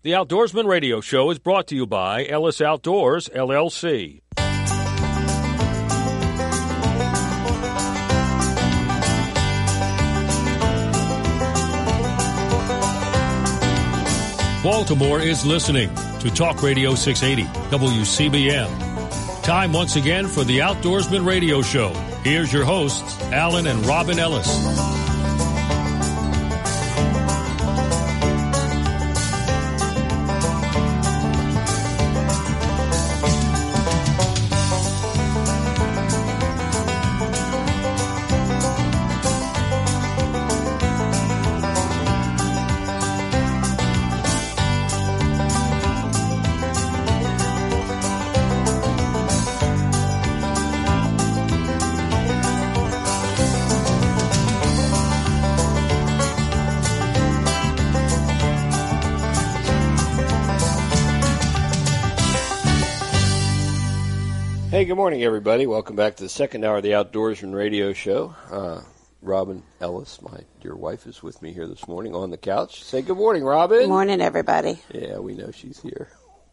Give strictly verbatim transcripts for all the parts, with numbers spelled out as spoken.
The Outdoorsman Radio Show is brought to you by Ellis Outdoors, L L C. Baltimore is listening to Talk Radio six eighty, W C B M. Time once again for the Outdoorsman Radio Show. Here's your hosts, Alan and Robin Ellis. Hey, good morning, everybody. Welcome back to the second hour of the Outdoorsman Radio Show. Uh, Robin Ellis, my dear wife, is with me here this morning on the couch. Say good morning, Robin. Good morning, everybody. Yeah, we know she's here.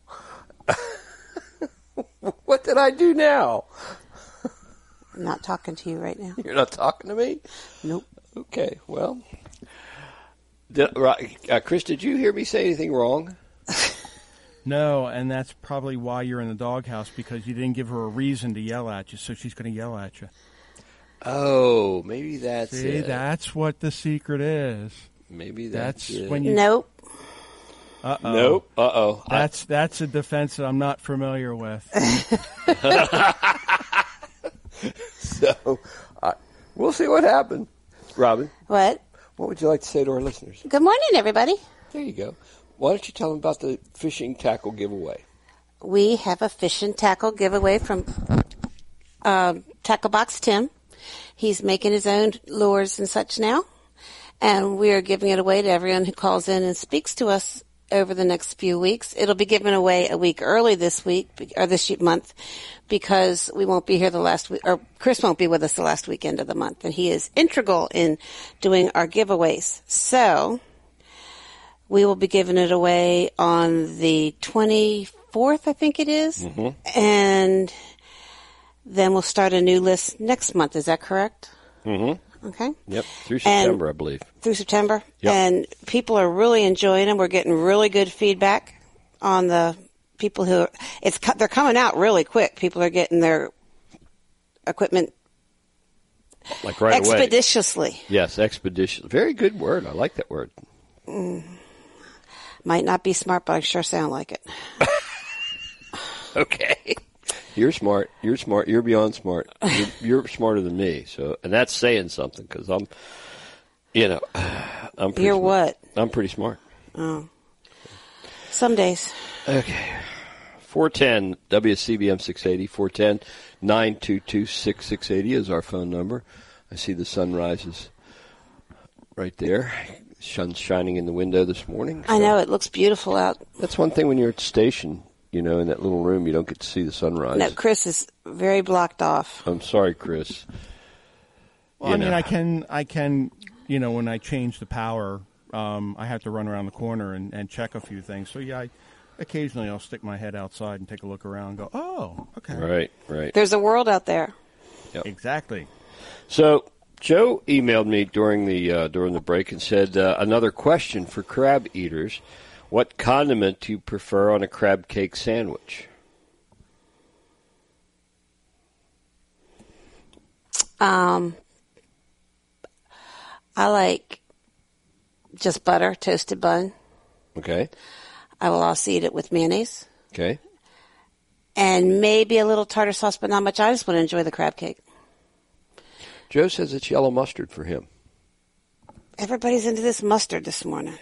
What did I do now? I'm not talking to you right now. You're not talking to me? Nope. Okay, well. Did, uh, Chris, did you hear me say anything wrong? No, and that's probably why you're in the doghouse, because you didn't give her a reason to yell at you, so she's going to yell at you. Oh, maybe that's See, it. that's what the secret is. Maybe that's, that's it. when you. Nope. Uh-oh. Nope. Uh-oh. That's that's a defense that I'm not familiar with. So, uh, we'll see what happens. Robin? What? What would you like to say to our listeners? Good morning, everybody. There you go. Why don't you tell them about the fishing tackle giveaway? We have a fishing tackle giveaway from uh, Tackle Box Tim. He's making his own lures and such now, and we are giving it away to everyone who calls in and speaks to us over the next few weeks. It'll be given away a week early this week, or this month, because we won't be here the last week, or Chris won't be with us the last weekend of the month, and he is integral in doing our giveaways. So we will be giving it away on the twenty-fourth, I think it is. Mm-hmm. And then we'll start a new list next month. Is that correct? Mm-hmm. Okay. Yep, through September, and I believe. Through September? Yep. And people are really enjoying them. We're getting really good feedback on the people who are, it's, they're coming out really quick. People are getting their equipment like right expeditiously. Away. Yes, expeditiously. Very good word. I like that word. Mm. Might not be smart, but I sure sound like it. Okay. You're smart. You're smart. You're beyond smart. You're, you're smarter than me. So, and that's saying something, because I'm, you know, I'm pretty You're smart. what? I'm pretty smart. Oh. Some days. Okay. four one zero W C B M six eighty, four one zero, nine two two, six six eight zero is our phone number. I see the sun rises right there. Sun's shining in the window this morning. So I know, it looks beautiful out. That's one thing when you're at the station, you know, in that little room, you don't get to see the sunrise. No, Chris is very blocked off. I'm sorry, Chris. Well, you I mean, know. I can, I can, you know, when I change the power, um, I have to run around the corner and, and check a few things. So, yeah, I, occasionally I'll stick my head outside and take a look around and go, oh, okay. Right, right. There's a world out there. Yep. Exactly. So Joe emailed me during the uh, during the break and said, uh, another question for crab eaters. What condiment do you prefer on a crab cake sandwich? Um, I like just butter, toasted bun. Okay. I will also eat it with mayonnaise. Okay. And maybe a little tartar sauce, but not much. I just want to enjoy the crab cake. Joe says it's yellow mustard for him. Everybody's into this mustard this morning.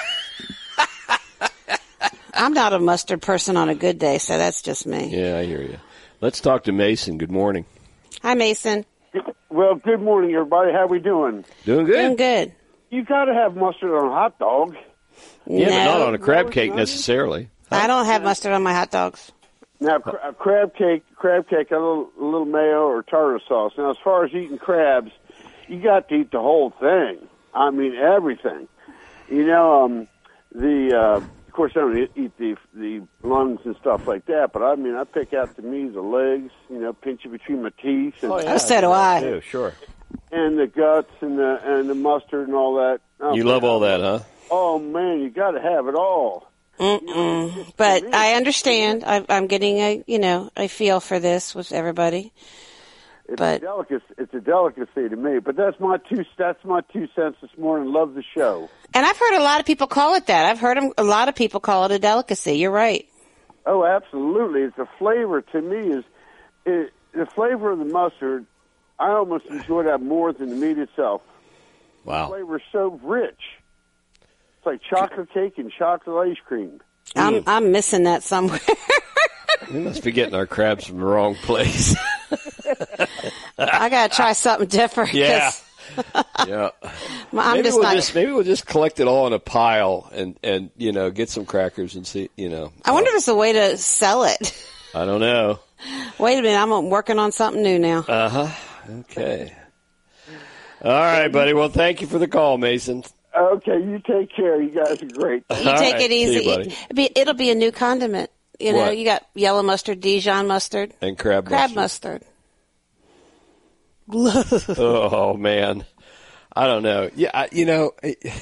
I'm not a mustard person on a good day, so that's just me. Yeah, I hear you. Let's talk to Mason. Good morning. Hi, Mason. Well, good morning, everybody. How we doing? Doing good. Doing good. You got to have mustard on a hot dog. Yeah, no, but not on a crab no, cake not. necessarily. I don't have mustard on my hot dogs. Now, cra- a crab cake, crab cake, a little, a little mayo or tartar sauce. Now, as far as eating crabs, you got to eat the whole thing. I mean, everything. You know, um, the uh, of course, I don't eat, eat the the lungs and stuff like that. But I mean, I pick out the meat, the legs, you know, pinch it between my teeth, and, Oh, yeah, Oh, so do I. too, sure. and the guts and the and the mustard and all that. Oh, You love all that, huh? Oh man, you got to have it all. Mm-mm. But I understand. I, I'm getting a, you know, a feel for this with everybody. It's But- a delicacy. It's a delicacy to me. But that's my two. That's my two cents this morning. Love the show. And I've heard a lot of people call it that. I've heard 'em- a lot of people call it a delicacy. You're right. Oh, absolutely. It's a flavor to me. Is it, the flavor of the mustard? I almost enjoy that more than the meat itself. The Wow. flavor is so rich. It's like chocolate cake and chocolate ice cream. I'm I'm missing that somewhere. We must be getting our crabs from the wrong place. I gotta try something different. 'cause Yeah. Yeah. I'm maybe just we'll not. just maybe we'll just collect it all in a pile and and you know get some crackers and see you know. I wonder if there's a way to sell it. I don't know. Wait a minute, I'm working on something new now. Uh huh. Okay. All right, buddy. Well, thank you for the call, Mason. Okay, you take care. You guys are great. You All take right. it See you, easy. buddy. It'll be, it'll be a new condiment. You know, What? you got yellow mustard, Dijon mustard, And crab crab mustard. mustard. Oh man, I don't know. Yeah, I, you know,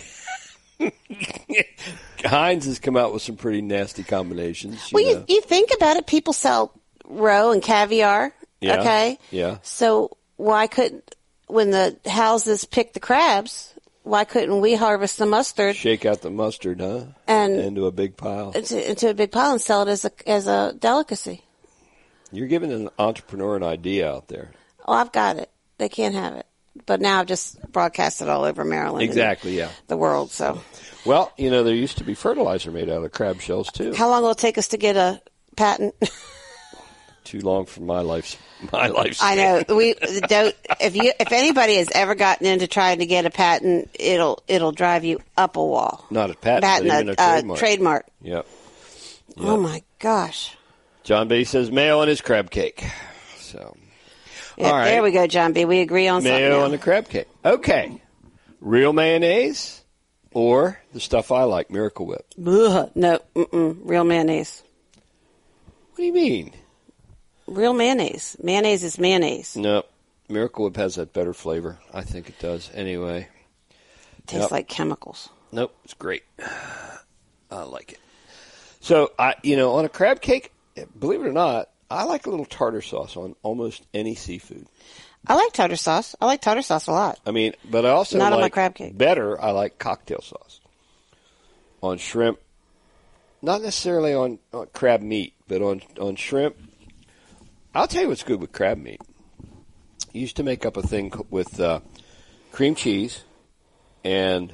Heinz has come out with some pretty nasty combinations. You Well, you, know. you think about it. People sell roe and caviar. Yeah, Okay. yeah. So why couldn't, when the houses pick the crabs, why couldn't we harvest the mustard Shake out the mustard, huh? And- into a big pile. into, into a big pile and sell it as a as a delicacy? You're giving an entrepreneur an idea out there. Oh, I've got it. They can't have it. But now I've just broadcast it all over Maryland. and Exactly. Yeah. the world. So Well, you know, there used to be fertilizer made out of crab shells too. how long will it take us to get a patent? Too long for my life's my life's. I know we don't. If you if anybody has ever gotten into trying to get a patent, it'll it'll drive you up a wall. Not a patent, but even a uh, trademark. trademark. Yep. Oh my gosh! John B says mayo on his crab cake. So Yeah, All right. There we go, John B. We agree on something. mayo now. on the crab cake. Okay. Real mayonnaise or the stuff I like, Miracle Whip. Ugh, no, mm-mm, real mayonnaise. What do you mean? Real mayonnaise. Mayonnaise is mayonnaise. No, Miracle Whip has that better flavor. I think it does. Anyway. Tastes Yep. like chemicals. Nope, it's great. I like it. So, I, you know, on a crab cake, believe it or not, I like a little tartar sauce on almost any seafood. I like tartar sauce. I like tartar sauce a lot. I mean, but I also Not on my like crab cake. better. I like cocktail sauce on shrimp. Not necessarily on, on crab meat, but on on shrimp. I'll tell you what's good with crab meat. I used to make up a thing co- with uh, cream cheese and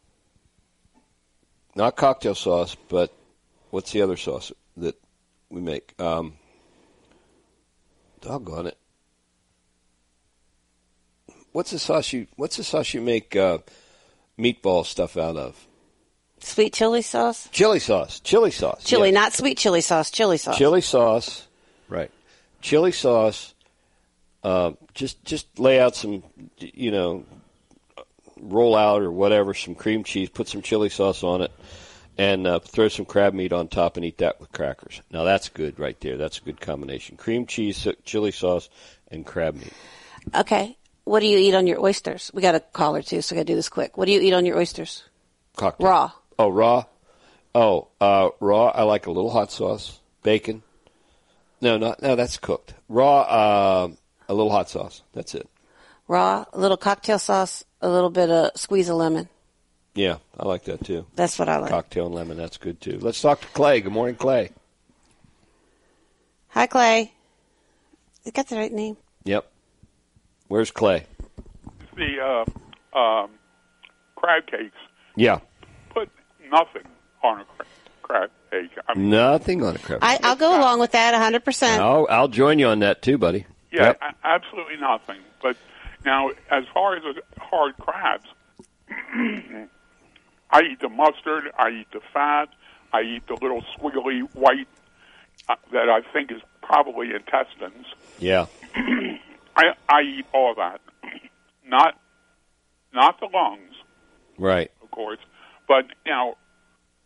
not cocktail sauce, but what's the other sauce that we make? Um, doggone it. What's the sauce you What's the sauce you make uh, meatball stuff out of? Sweet chili sauce. Chili sauce. Chili sauce. Chili, yes. not sweet chili sauce. Chili sauce. Chili sauce. Right. Chili sauce. Uh, just just lay out some, you know, roll out or whatever, some cream cheese, put some chili sauce on it, and uh, throw some crab meat on top and eat that with crackers. Now that's good right there. That's a good combination. Cream cheese, chili sauce, and crab meat. Okay. What do you eat on your oysters? We got a caller too, so we got to do this quick. What do you eat on your oysters? Cocktail. Raw. Oh, raw? Oh, uh, raw, I like a little hot sauce, bacon. No, not no, that's cooked. Raw, uh, a little hot sauce. That's it. Raw, a little cocktail sauce, a little bit of squeeze of lemon. Yeah, I like that too. That's what I like. Cocktail and lemon, that's good too. Let's talk to Clay. Good morning, Clay. Hi, Clay. You got the right name? Yep. Where's Clay? The uh, um, crab cakes, Yeah. put nothing on a cra- crab cake. I mean, Nothing on a crab. I, I'll go along with that one hundred percent. I'll, I'll join you on that too, buddy. yeah, Yep. a- absolutely nothing. But now, as far as the hard crabs, I eat the mustard, I eat the fat, I eat the little squiggly white uh, that I think is probably intestines. Yeah. I I eat all that, not not the lungs, Right. of course, but now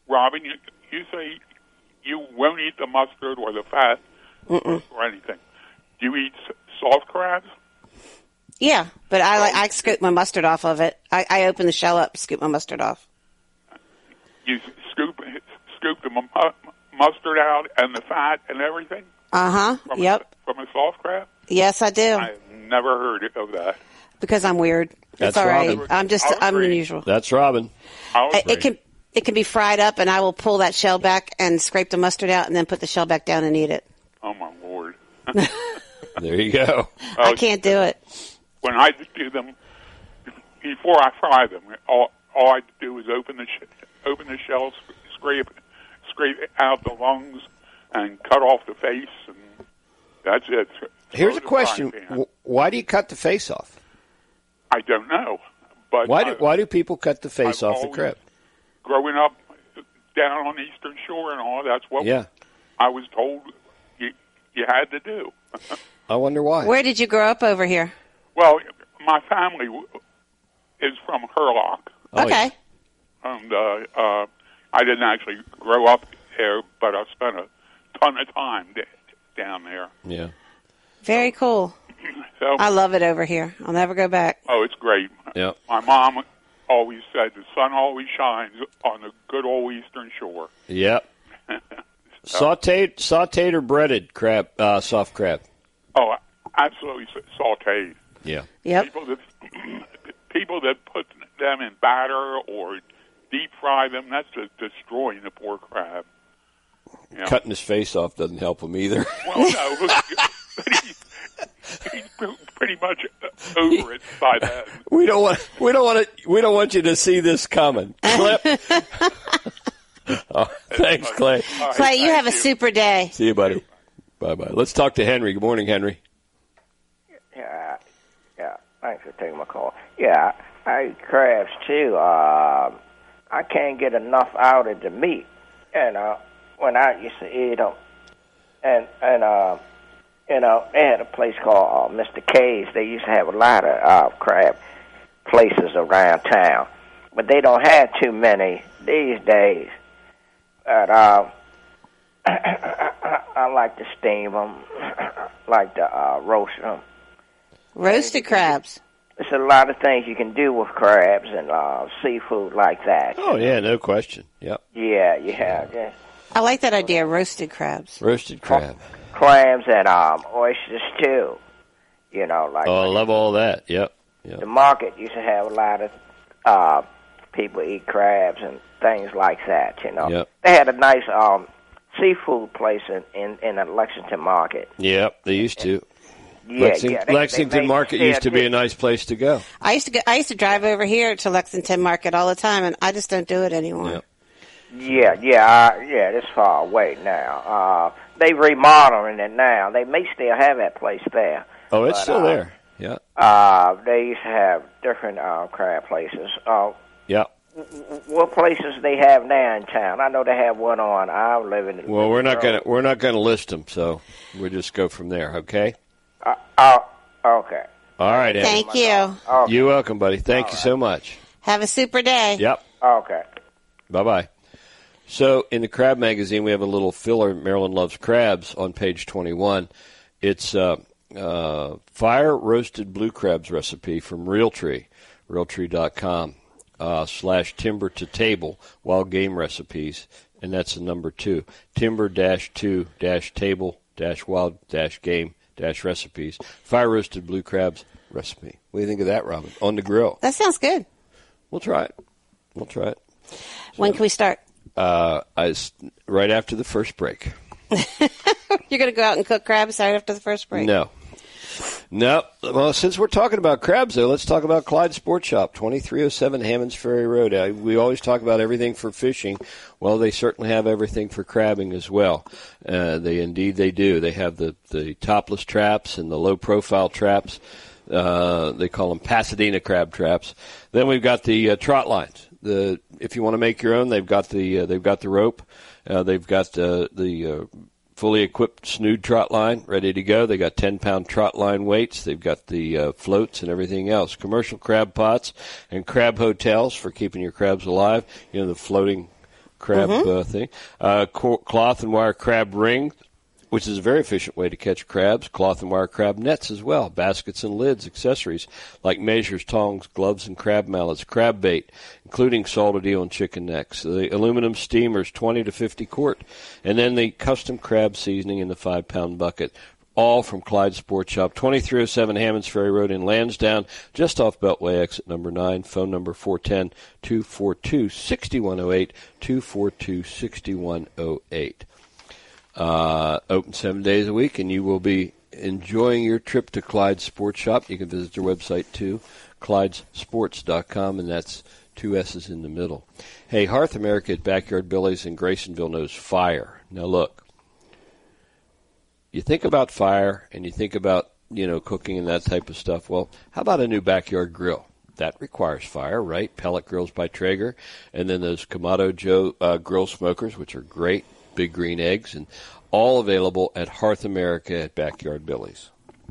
Robin, you, you say you won't eat the mustard or the fat or, or anything. Do you eat s- soft crabs? Yeah, but I like I scoop my mustard off of it. I, I open the shell up, scoop my mustard off. You scoop scoop the mu- mustard out and the fat and everything? Uh huh. From Yep. A, from a soft crab? Yes, I do. I've never heard of that. Because I'm weird. That's it's all right. Robin. I'm just I'll I'm agree. unusual. That's Robin. I'll I- agree. It can it can be fried up, and I will pull that shell back and scrape the mustard out, and then put the shell back down and eat it. Oh, my Lord. There you go. I can't do it. When I do them, before I fry them, all, all I do is open the sh- open the shells, scrape scrape out the lungs, and cut off the face, and that's it. Here's Throw a the question: frying pan. W- Why do you cut the face off? I don't know, but Why do I- Why do people cut the face I've off the always- crab? growing up down on the Eastern Shore and all, that's what Yeah, I was told you you had to do. I wonder why. Where did you grow up over here? Well, my family w- is from Hurlock, Oh, Okay. yeah. and uh, uh, I didn't actually grow up there, but I spent a ton of time d- down there. Yeah. Very cool. So, I love it over here. I'll never go back. oh, it's great. Yeah. My mom always said the sun always shines on the good old Eastern Shore. Yep. Sauteed, sauteed or breaded crab, uh, soft crab. Oh, absolutely sauteed. Yeah. Yep. People that people that put them in batter or deep fry them, that's just destroying the poor crab. You know? Cutting his face off doesn't help him either. Well, no, but he, he's pretty much over it by then. we don't want. We don't want to. We don't want you to see this coming. Clip. Oh, thanks, Clay. All right, Clay, you thank have a super day. See you, buddy. Bye bye. Let's talk to Henry. Good morning, Henry. Yeah, yeah. Thanks for taking my call. Yeah, I eat crabs too. Uh, I can't get enough out of the meat. You know, when I used to eat them, and and uh, you know, they had a place called uh, Mister K's. They used to have a lot of uh, crab places around town, but they don't have too many these days. But uh, I like to steam them, like to uh, roast them. Roasted crabs. There's a lot of things you can do with crabs and uh, seafood like that. Oh yeah, no question. Yep. Yeah, yeah, yeah. I like that idea, roasted crabs. Roasted crab. Clams and um, oysters too. You know, like Oh, I love all that. Yep. Yep. the market used to have a lot of uh, people eat crabs and things like that. You know, Yep. they had a nice um, seafood place in in, in the Lexington Market. Yep. They used to. Yeah, Lexing- yeah. They, Lexington they made Market still used to be do. a nice place to go. I used to go, I used to drive over here to Lexington Market all the time, and I just don't do it anymore. Yep. Yeah, yeah, uh, yeah. It's far away now. Uh, they remodeling it now. They may still have that place there. Oh, it's But, still uh, there. Yeah. Uh, they used to have different uh, crab places. Uh, Yeah. what places they have now in town? I know they have one on. I'm living. in Well, we're not Road. gonna we're not gonna list them, so we'll just go from there. Okay. Uh, oh, okay. All right, Andy. Thank you. Okay. You're welcome, buddy. Thank you so much. Have a super day. Yep. Okay. Bye bye. So, in the Crab Magazine, we have a little filler, Marilyn Loves Crabs, on page twenty-one. It's uh, uh, fire roasted blue crabs recipe from Realtree, realtree dot com, uh, slash timber to table, wild game recipes, and that's the number two, timber dash two dash table dash wild dash game dash recipes, fire roasted blue crabs recipe. What do you think of that, Robin? On the grill. That sounds good. We'll try it. We'll try it. When can we start? Uh, I, right after the first break. You're going to go out and cook crabs right after the first break? No. No. Well, since we're talking about crabs, though, let's talk about Clyde Sports Shop, twenty-three oh seven Hammonds Ferry Road. Uh, we always talk about everything for fishing. Well, they certainly have everything for crabbing as well. Uh, they indeed they do. They have the, the topless traps and the low-profile traps. Uh, they call them Pasadena crab traps. Then we've got the uh, trot lines. The if you want to make your own, they've got the uh, they've got the rope. Uh, they've got uh, the uh, fully equipped snood trot line ready to go. They got ten pound trot line weights. They've got the uh, floats and everything else. Commercial crab pots and crab hotels for keeping your crabs alive. You know, the floating crab Mm-hmm. uh, thing. Uh, co- cloth and wire crab ring, which is a very efficient way to catch crabs. Cloth and wire crab nets as well. Baskets and lids, accessories like measures, tongs, gloves, and crab mallets. Crab bait, including salted eel and chicken necks. The aluminum steamers, twenty to fifty quart. And then the custom crab seasoning in the five-pound bucket. All from Clyde Sports Shop, twenty-three oh seven Hammonds Ferry Road in Lansdowne, just off Beltway exit number nine. Phone number four one zero, two four two, six one zero eight, two four two, six one zero eight. Uh, open seven days a week, and you will be enjoying your trip to Clyde Sports Shop. You can visit their website, too, clydes sports dot com, and that's two S's in the middle. Hey, Hearth America at Backyard Billy's in Graysonville knows fire. Now, look. You think about fire and you think about, you know, cooking and that type of stuff. Well, how about a new backyard grill? That requires fire, right? Pellet grills by Traeger. And then those Kamado Joe uh, grill smokers, which are great, big green eggs, and all available at Hearth America at Backyard Billy's.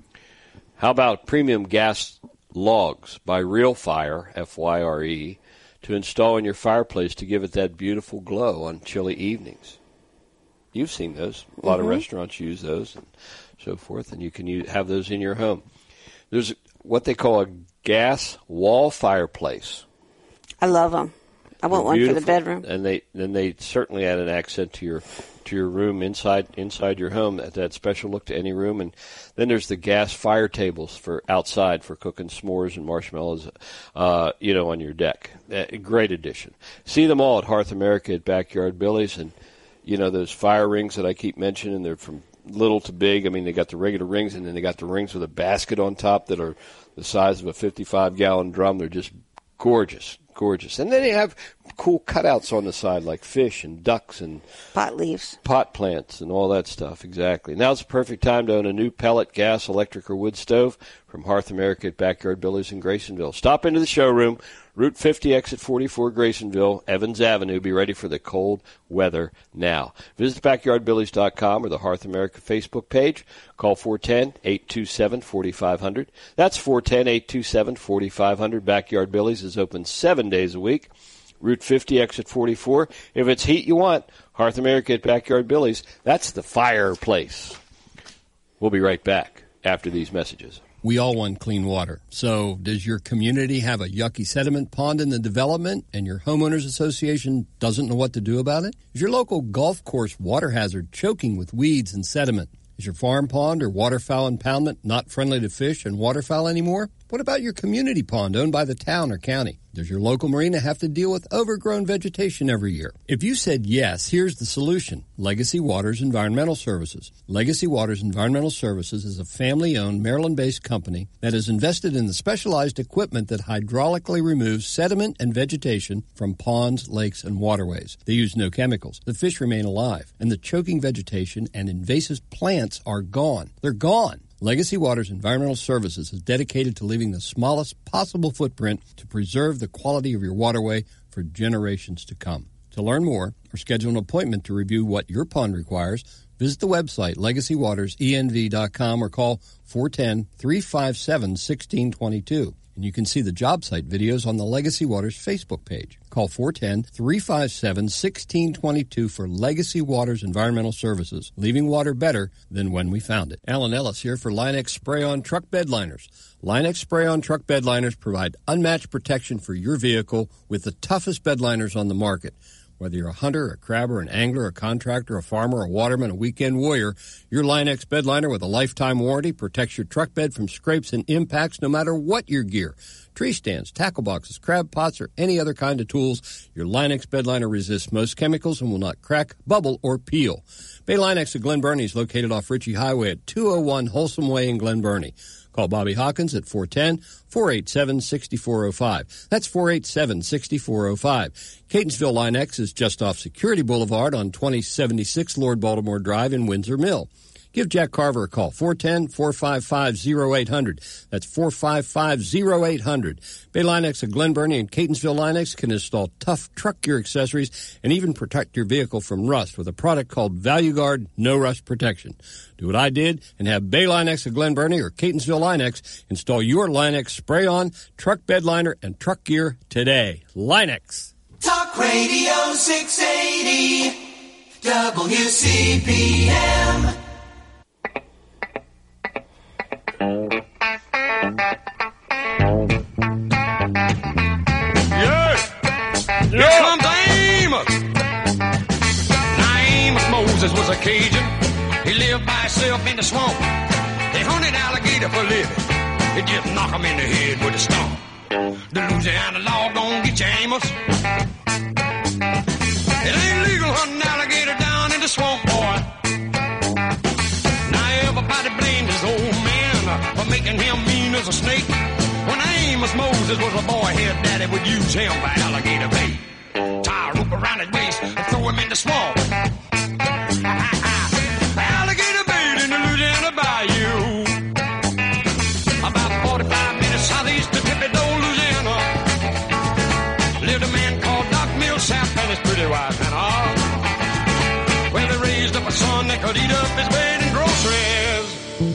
How about premium gas logs by Real Fire, F Y R E, to install in your fireplace to give it that beautiful glow on chilly evenings? You've seen those. A lot mm-hmm. of restaurants use those and so forth, and you can use, have those in your home. There's what they call a gas wall fireplace. I love them. I want one for the bedroom. And they then they certainly add an accent to your to your room inside inside your home. That, that special look to any room. And then there's the gas fire tables for outside for cooking s'mores and marshmallows, uh, you know, on your deck. Uh, great addition. See them all at Hearth America at Backyard Billy's. And you know, those fire rings that I keep mentioning, they're from little to big. I mean, they got the regular rings, and then they got the rings with a basket on top that are the size of a fifty-five gallon drum. They're just gorgeous, gorgeous. And then they have cool cutouts on the side, like fish and ducks and pot leaves, pot plants, and all that stuff. Exactly. Now's the perfect time to own a new pellet, gas, electric, or wood stove from Hearth America at Backyard Billy's in Graysonville. Stop into the showroom. Route fifty, exit forty-four, Graysonville, Evans Avenue. Be ready for the cold weather now. Visit backyard billies dot com or the Hearth America Facebook page. Call four one zero, eight two seven, four five zero zero. That's four one zero, eight two seven, four five zero zero. Backyard Billy's is open seven days a week. Route fifty, exit forty-four. If it's heat you want, Hearth America at Backyard Billy's. That's the fireplace. We'll be right back after these messages. We all want clean water. So does your community have a yucky sediment pond in the development and your homeowners association doesn't know what to do about it? Is your local golf course water hazard choking with weeds and sediment? Is your farm pond or waterfowl impoundment not friendly to fish and waterfowl anymore? What about your community pond owned by the town or county? Does your local marina have to deal with overgrown vegetation every year? If you said yes, here's the solution. Legacy Waters Environmental Services. Legacy Waters Environmental Services is a family-owned Maryland-based company that has invested in the specialized equipment that hydraulically removes sediment and vegetation from ponds, lakes, and waterways. They use no chemicals. The fish remain alive, and the choking vegetation and invasive plants are gone. They're gone. Legacy Waters Environmental Services is dedicated to leaving the smallest possible footprint to preserve the quality of your waterway for generations to come. To learn more or schedule an appointment to review what your pond requires, visit the website legacy waters e n v dot com or call four one zero, three five seven, one six two two. And you can see the job site videos on the Legacy Waters Facebook page. Call four one zero, three five seven, one six two two for Legacy Waters Environmental Services, leaving water better than when we found it. Alan Ellis here for Line-X Spray-On Truck Bed Liners. Line-X Spray-On Truck Bed Liners provide unmatched protection for your vehicle with the toughest bed liners on the market. Whether you're a hunter, a crabber, an angler, a contractor, a farmer, a waterman, a weekend warrior, your Line-X bed liner with a lifetime warranty protects your truck bed from scrapes and impacts no matter what your gear. Tree stands, tackle boxes, crab pots, or any other kind of tools, your Line-X bed liner resists most chemicals and will not crack, bubble, or peel. Bay Line-X of Glen Burnie is located off Ritchie Highway at two oh one Wholesome Way in Glen Burnie. Call Bobby Hawkins at four one zero, four eight seven, six four zero five. That's four eight seven, six four zero five. Catonsville Line-X is just off Security Boulevard on twenty seventy-six Lord Baltimore Drive in Windsor Mill. Give Jack Carver a call, four one zero, four five five, zero eight zero zero. That's four five five, zero eight zero zero. Bay Line-X of Glen Burnie and Catonsville Line-X can install tough truck gear accessories and even protect your vehicle from rust with a product called Value Guard No Rust Protection. Do what I did and have Bay Line-X of Glen Burnie or Catonsville Line-X install your Line-X spray-on, truck bed liner, and truck gear today. Line-X. Talk Talk Radio six eighty, W C B M. Yeah! Here comes Amos! Now Amos Moses was a Cajun. He lived by himself in the swamp. He hunted alligator for a living. He just knock him in the head with a stump. The Louisiana law gon' get you, Amos. It ain't legal hunting alligator down in the swamp, boy. Now everybody blamed his old man for making him mean as a snake. When Amos Moses was a boy, his daddy would use him for alligator bait. Tie a rope around his waist and throw him in the swamp. Alligator bait in the Louisiana bayou. About forty-five minutes southeast of Thibodaux, Louisiana, lived a man called Doc Millsap and his pretty wife Hannah. Well, they raised up a son that could eat up his bait and groceries.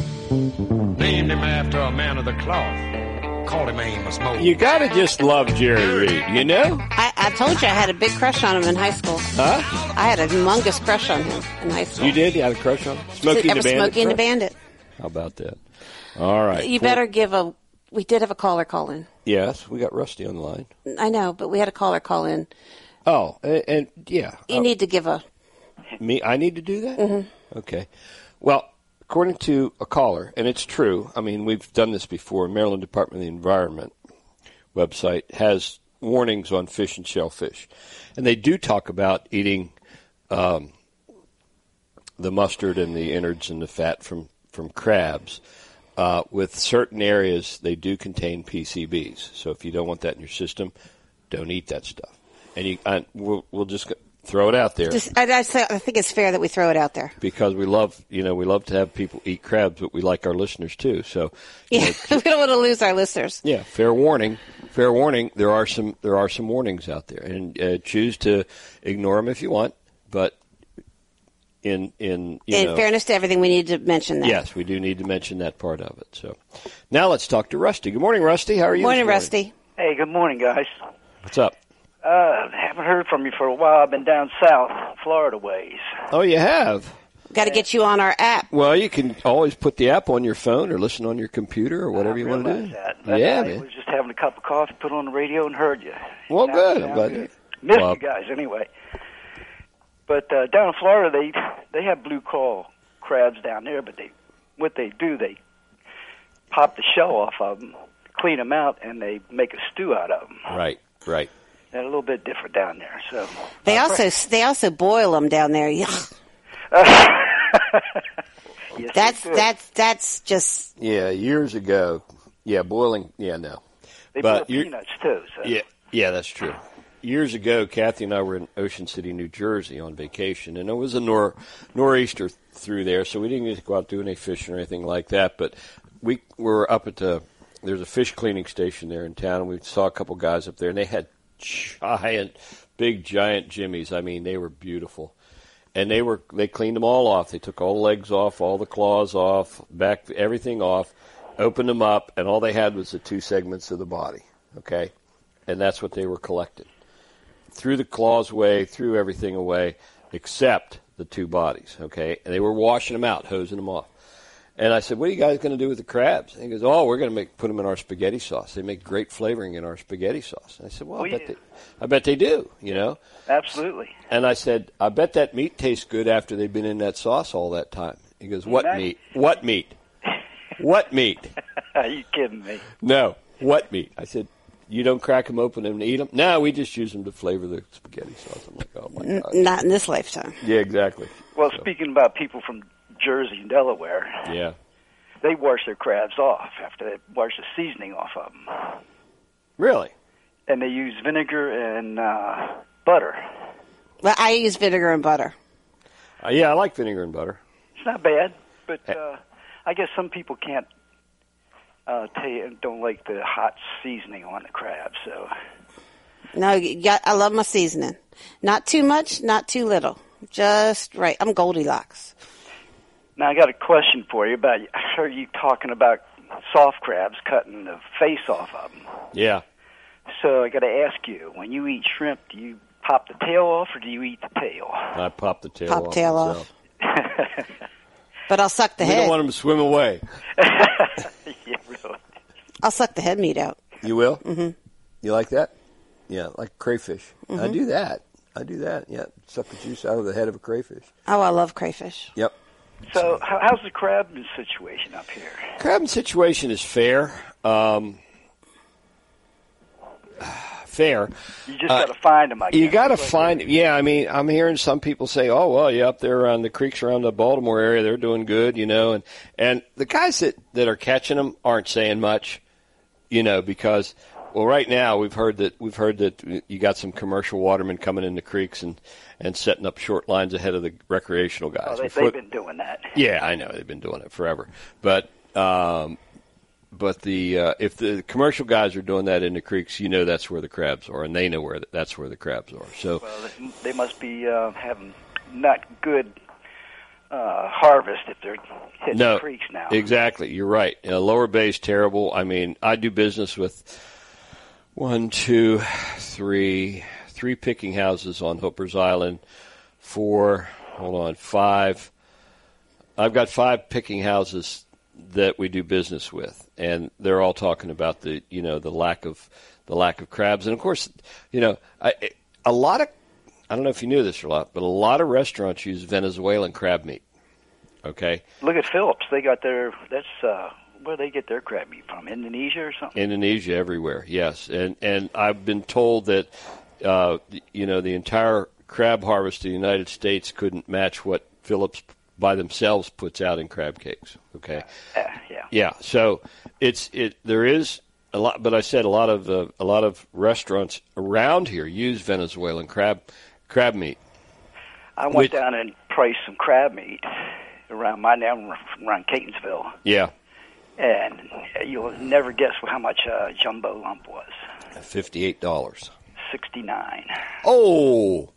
Named him after a man of the cloth. Called him Amos Moses. You gotta just love Jerry Reed, you know? I, I told you I had a big crush on him in high school. Huh? I had a humongous crush on him in high school. You did? You had a crush on him? Smokey and the Bandit? Smokey and the Bandit. How about that? All right. You better give a... We did have a caller call in. Yes, we got Rusty on the line. I know, but we had a caller call in. Oh, and, and yeah. You oh. need to give a... Me? I need to do that? Mm-hmm. Okay. Well, according to a caller, and it's true, I mean, we've done this before, Maryland Department of the Environment website has warnings on fish and shellfish. And they do talk about eating um, the mustard and the innards and the fat from, from crabs. Uh, with certain areas, they do contain P C Bs. So if you don't want that in your system, don't eat that stuff. And you, I, we'll, we'll just throw it out there. Just, I, I think it's fair that we throw it out there. Because we love, you know, we love to have people eat crabs, but we like our listeners too. So, yeah, know, we don't want to lose our listeners. Yeah, fair warning. Fair warning. There are some there are some warnings out there, and uh, choose to ignore them if you want. But in in you in know, fairness to everything, we need to mention that. Yes, we do need to mention that part of it. So now let's talk to Rusty. Good morning, Rusty. How are you? Morning, this morning? Rusty. Hey, good morning, guys. What's up? Uh, haven't heard from you for a while. I've been down south, Florida ways. Oh, you have? Got to get you on our app. Well, you can always put the app on your phone or listen on your computer or whatever I you want to do. That. That yeah, I man. was just having a cup of coffee, put on the radio, and heard you. Well, Sound, good. sound I'm glad. good. Missed well, you guys anyway. But uh, down in Florida, they they have blue coral crabs down there. But they what they do, they pop the shell off of them, clean them out, and they make a stew out of them. Right, right. They're a little bit different down there. So they uh, also right. they also boil them down there. Yuck. yes, that's that's that's just yeah. Years ago, yeah, boiling. Yeah, no. They but boil peanuts too. So. Yeah, yeah, that's true. Years ago, Kathy and I were in Ocean City, New Jersey, on vacation, and it was a nor nor'easter through there, so we didn't get to go out do any fishing or anything like that. But we were up at the there's a fish cleaning station there in town, and we saw a couple guys up there, and they had giant, big, giant jimmies. I mean, they were beautiful. And they were they cleaned them all off. They took all the legs off, all the claws off, back everything off, opened them up, and all they had was the two segments of the body, okay? And that's what they were collecting. Threw the claws away, threw everything away, except the two bodies, okay? And they were washing them out, hosing them off. And I said, what are you guys going to do with the crabs? And he goes, oh, we're going to make put them in our spaghetti sauce. They make great flavoring in our spaghetti sauce. And I said, well, oh, I, bet yeah. they, I bet they do, you know? Absolutely. And I said, I bet that meat tastes good after they've been in that sauce all that time. He goes, what Imagine. meat? What meat? What meat? Are you kidding me? No, what meat? I said, you don't crack them open and eat them? No, we just use them to flavor the spaghetti sauce. I'm like, oh, my God. Not in this lifetime. Yeah, exactly. Well, so. Speaking about people from Jersey and Delaware. Yeah. They wash their crabs off after they wash the seasoning off of them. Really? And they use vinegar and uh, butter. Well, I use vinegar and butter. Uh, yeah, I like vinegar and butter. It's not bad, but uh, I guess some people can't uh, take, don't like the hot seasoning on the crab. So. No, you got, I love my seasoning. Not too much, not too little. Just right. I'm Goldilocks. Now, I got a question for you about, I heard you talking about soft crabs cutting the face off of them. Yeah. So I got to ask you, when you eat shrimp, do you pop the tail off, or do you eat the tail? I pop the tail Pop off. tail myself. off. But I'll suck the We head. don't want them to swim away. Yeah, really. I'll suck the head meat out. You will? Mm-hmm. You like that? Yeah, like crayfish. Mm-hmm. I do that. I do that, yeah. Suck the juice out of the head of a crayfish. Oh, I love crayfish. Yep. So, how, how's the crab situation up here? Crab situation is fair. Um, fair. You just Uh, got to find them, I guess. You got to It's like- find, yeah. I mean, I'm hearing some people say, "Oh, well, yeah, up there around the creeks around the Baltimore area, they're doing good," you know. And and the guys that that are catching them aren't saying much, you know, because well, right now we've heard that we've heard that you got some commercial watermen coming in the creeks and and setting up short lines ahead of the recreational guys. Oh, they, Before- they've been doing that. Yeah, I know they've been doing it forever, but. Um, But the uh, if the commercial guys are doing that in the creeks, you know that's where the crabs are, and they know where the, that's where the crabs are. So Well, they- they must be uh, having not good uh, harvest if they're hitting no, the creeks now. exactly, you're right. Uh, Lower Bay's terrible. I mean, I do business with one, two, three, three picking houses on Hooper's Island. Four, hold on, five. I've got five picking houses that we do business with, and they're all talking about the you know the lack of the lack of crabs, and of course, you know, I, a lot of I don't know if you knew this or not, but a lot of restaurants use Venezuelan crab meat. Okay, Look at Phillips. They got their that's uh, where they get their crab meat from, Indonesia or something. Indonesia everywhere, yes, and and I've been told that uh, you know the entire crab harvest of the United States couldn't match what Phillips by themselves puts out in crab cakes. Okay. Uh, yeah. Yeah. So it's it. There is a lot, but I said a lot of uh, a lot of restaurants around here use Venezuelan crab crab meat. I went Which- down and priced some crab meat around my down around Catonsville, Yeah. and you'll never guess how much a jumbo lump was. Fifty-eight dollars. Sixty-nine. Oh.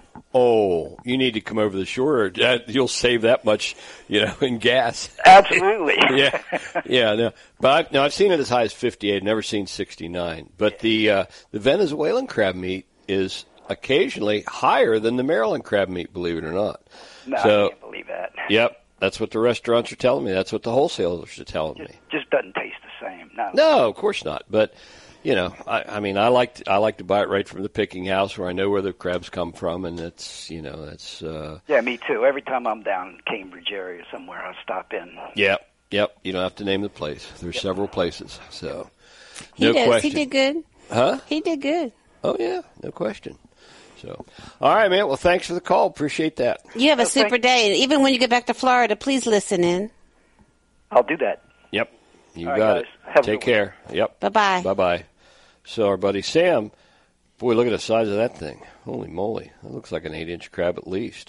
Oh, you need to come over the shore. That, you'll save that much, you know, in gas. Absolutely. yeah, yeah. No, but I've, no, I've seen it as high as fifty-eight. Never seen sixty-nine. But the uh, the Venezuelan crab meat is occasionally higher than the Maryland crab meat. Believe it or not. No, so, I can't believe that. Yep, that's what the restaurants are telling me. That's what the wholesalers are telling me. Just doesn't taste the same. No. No, of course not. But you know, I, I mean, I like to, I like to buy it right from the picking house where I know where the crabs come from, and it's you know that's. Uh, Yeah, me too. Every time I'm down in Cambridge area somewhere, I'll stop in. Yep, yep. You don't have to name the place. There's several places, so He no does. question. He did good. Huh? He did good. Oh yeah, no question. So, all right, man. Well, thanks for the call. Appreciate that. You have a Oh, super thank- day, and even when you get back to Florida, please listen in. I'll do that. Yep, you All right, got guys. it. Have a Take good one. care. Yep. Bye bye. Bye bye. So our buddy Sam, boy, look at the size of that thing. Holy moly, that looks like an eight-inch crab at least.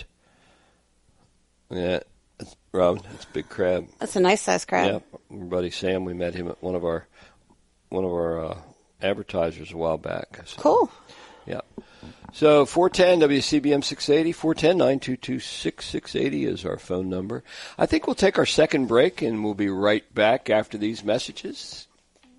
Yeah, that's, Robin, that's a big crab. That's a nice size crab. Yep, our buddy Sam. We met him at one of our one of our uh, advertisers a while back. So, Cool. yeah. So four ten W C B M six eighty, four ten, nine two two, six six eight zero is our phone number. I think we'll take our second break, and we'll be right back after these messages.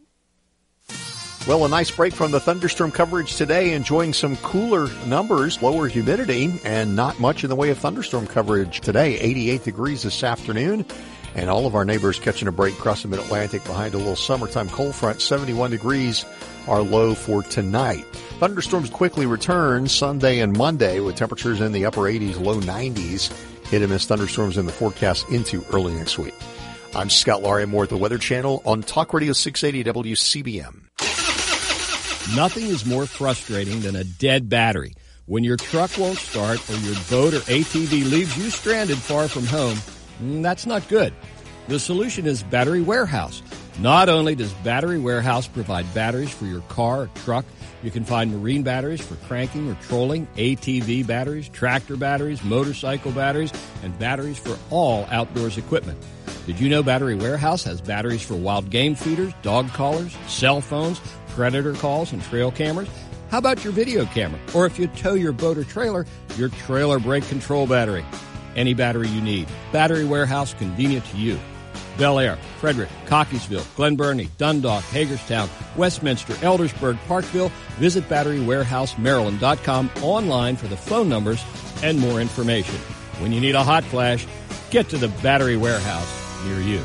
Well, a nice break from the thunderstorm coverage today, enjoying some cooler numbers, lower humidity, and not much in the way of thunderstorm coverage today. eighty-eight degrees this afternoon, and all of our neighbors catching a break across the mid-Atlantic behind a little summertime cold front. seventy-one degrees are low for tonight. Thunderstorms quickly return Sunday and Monday with temperatures in the upper eighties, low nineties. Hit and miss thunderstorms in the forecast into early next week. I'm Scott Laurie, more at the Weather Channel on Talk Radio six eighty W C B M. Nothing is more frustrating than a dead battery. When your truck won't start or your boat or A T V leaves you stranded far from home, that's not good. The solution is Battery Warehouse. Not only does Battery Warehouse provide batteries for your car or truck, you can find marine batteries for cranking or trolling, A T V batteries, tractor batteries, motorcycle batteries, and batteries for all outdoors equipment. Did you know Battery Warehouse has batteries for wild game feeders, dog collars, cell phones, predator calls, and trail cameras? How about your video camera? Or if you tow your boat or trailer, your trailer brake control battery. Any battery you need. Battery Warehouse, convenient to you. Bel Air, Frederick, Cockeysville, Glen Burnie, Dundalk, Hagerstown, Westminster, Eldersburg, Parkville. Visit battery warehouse maryland dot com online for the phone numbers and more information. When you need a hot flash, get to the Battery Warehouse near you.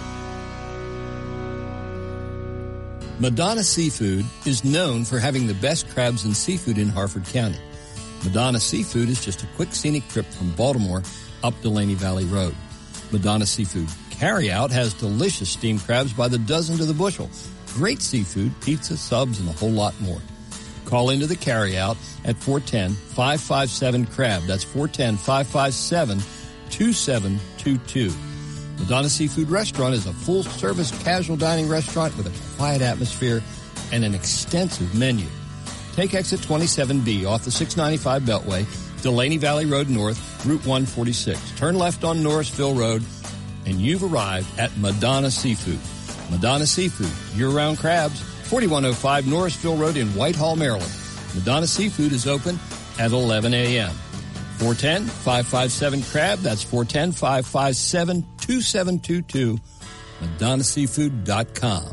Madonna Seafood is known for having the best crabs and seafood in Harford County. Madonna Seafood is just a quick scenic trip from Baltimore up Delaney Valley Road. Madonna Seafood Carryout has delicious steamed crabs by the dozen to the bushel, great seafood, pizza, subs, and a whole lot more. Call into the Carryout at four one zero, five five seven, CRAB. That's four one zero, five five seven, two seven two two. Madonna Seafood Restaurant is a full-service casual dining restaurant with a quiet atmosphere and an extensive menu. Take exit twenty-seven B off the six ninety-five Beltway, Delaney Valley Road North, Route one forty-six. Turn left on Norrisville Road, and you've arrived at Madonna Seafood. Madonna Seafood, year-round crabs, forty-one oh five Norrisville Road in Whitehall, Maryland. Madonna Seafood is open at eleven a.m. four one zero, five five seven, CRAB. That's four one zero, five five seven, two seven two two. Madonna Seafood dot com.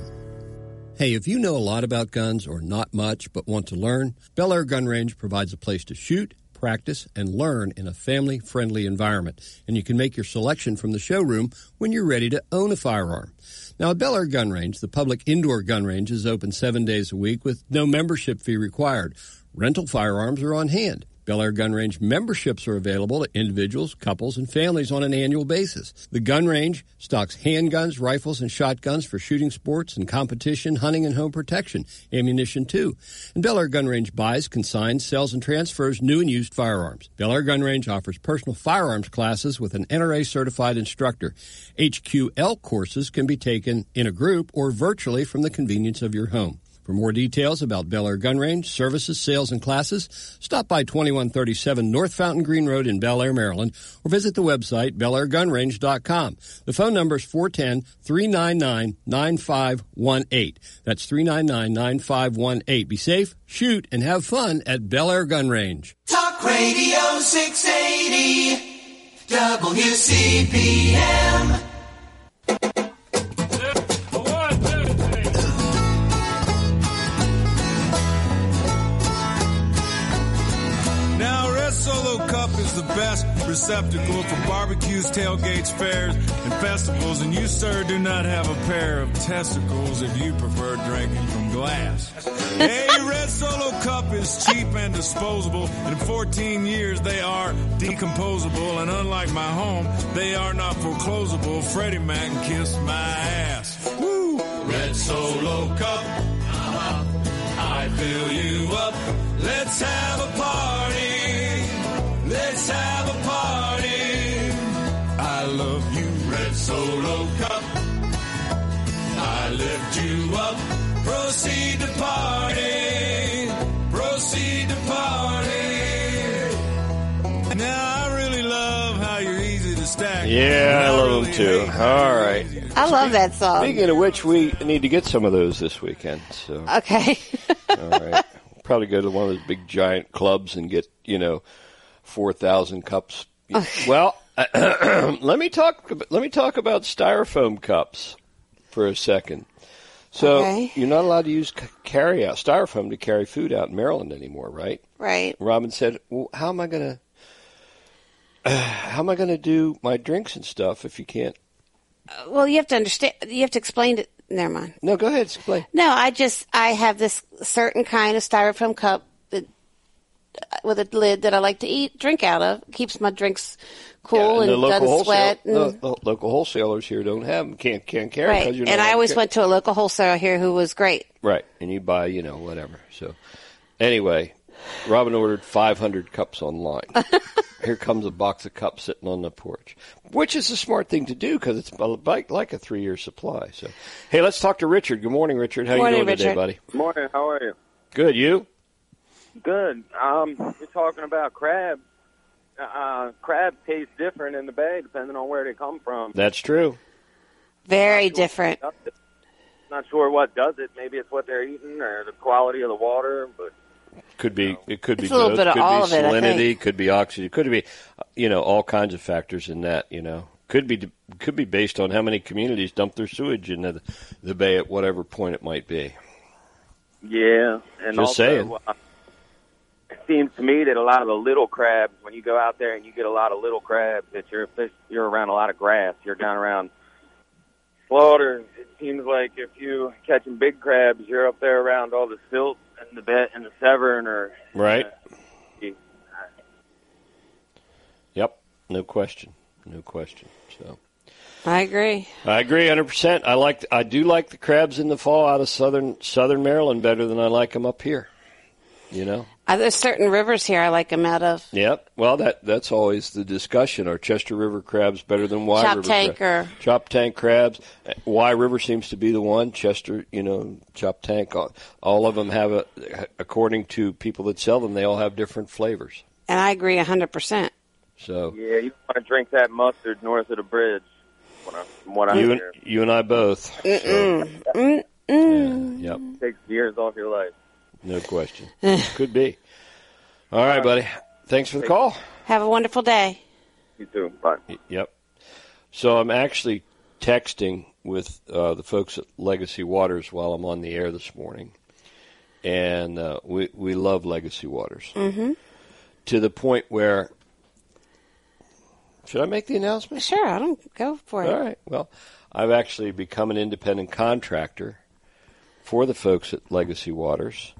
Hey, if you know a lot about guns or not much but want to learn, Bel Air Gun Range provides a place to shoot, practice, and learn in a family-friendly environment. And you can make your selection from the showroom when you're ready to own a firearm. Now, at Bel Air Gun Range, the public indoor gun range is open seven days a week with no membership fee required. Rental firearms are on hand. Bel Air Gun Range memberships are available to individuals, couples, and families on an annual basis. The gun range stocks handguns, rifles, and shotguns for shooting sports and competition, hunting, and home protection, ammunition too. And Bel Air Gun Range buys, consigns, sells, and transfers new and used firearms. Bel Air Gun Range offers personal firearms classes with an N R A-certified instructor. H Q L courses can be taken in a group or virtually from the convenience of your home. For more details about Bel Air Gun Range, services, sales, and classes, stop by twenty-one thirty-seven North Fountain Green Road in Bel Air, Maryland, or visit the website bel air gun range dot com. The phone number is four one zero, three nine nine, nine five one eight. That's three nine nine, nine five one eight. Be safe, shoot, and have fun at Bel Air Gun Range. Talk Radio six eighty, W C P M. Solo Cup is the best receptacle for barbecues, tailgates, fairs, and festivals, and you, sir, do not have a pair of testicles if you prefer drinking from glass. Hey, Red Solo Cup is cheap and disposable, and in fourteen years they are decomposable, and unlike my home, they are not foreclosable. Freddie Mac can kiss my ass. Woo! Red Solo Cup, uh-huh. I fill you up. Let's have a party. Let's have a party. I love you, Red Solo Cup. I lift you up. Proceed to party. Proceed to party. Now, I really love how you're easy to stack. Yeah, I love them too. All right. I love that song. Speaking of which, we need to get some of those this weekend. So. Okay. All right. Probably go to one of those big giant clubs and get, you know, four thousand cups. Well, let me talk. Let me talk about styrofoam cups for a second. So okay. You're not allowed to use carry out styrofoam to carry food out in Maryland anymore, right? Right. Robin said, "Well, how am I gonna? Uh, how am I gonna do my drinks and stuff if you can't?" Uh, well, you have to understand. You have to explain it. Never mind. No, go ahead. Explain. No, I just I have this certain kind of styrofoam cup that with a lid that I like to eat drink out of. It keeps my drinks cool yeah, and, and the doesn't wholesale, sweat. And, the, the local wholesalers here don't have them. Can't can't carry. Right. You're and not I always carry. went to a local wholesaler here who was great. Right, and you buy you know whatever. So anyway, Robin ordered five hundred cups online. Here comes a box of cups sitting on the porch, which is a smart thing to do because it's like, like a three-year supply. So, hey, let's talk to Richard. Good morning, Richard. How morning, you doing Richard. today, buddy? Morning. How are you? Good. You? Good. Um, you're talking about crab. Uh, crab tastes different in the bay depending on where they come from. That's true. Very different. Not sure what does it. Maybe it's what they're eating or the quality of the water, but. Could be. It could be it's a little both. bit of could all be of it, I salinity. think. Could be oxygen. Could be, you know, all kinds of factors in that. You know, Could be could be based on how many communities dump their sewage into the, the bay at whatever point it might be. Yeah, and Just also, saying. Uh, it seems to me that a lot of the little crabs, when you go out there and you get a lot of little crabs, that you're fish, you're around a lot of grass. You're down around slaughter. It seems like if you catching big crabs, you're up there around all the silt and the bet and the Severn, or right. Uh, Yep, no question, no question. So. I agree. I agree, one hundred percent. I like, I do like the crabs in the fall out of southern southern Maryland better than I like them up here. You know, uh, there's certain rivers here I like them out of. Yep. Well, that that's always the discussion. Are Chester River crabs better than Wye Chop River tank crabs? or Chop tank crabs. Wye River seems to be the one. Chester, you know, chop tank. All, all of them have a, according to people that sell them, they all have different flavors. And I agree one hundred percent. So yeah, you want to drink that mustard north of the bridge. What I, from what I you, hear. and, you and I both. Mm-mm. So. Mm-mm. Yeah, yep. Takes years off your life. No question. Could be. All right, buddy. Thanks for the call. Have a wonderful day. You too. Bye. Yep. So I'm actually texting with uh, the folks at Legacy Waters while I'm on the air this morning. And uh, we, we love Legacy Waters. Mm-hmm. To the point where... Should I make the announcement? Sure, I don't go for it. All right. Well, I've actually become an independent contractor for the folks at Legacy Waters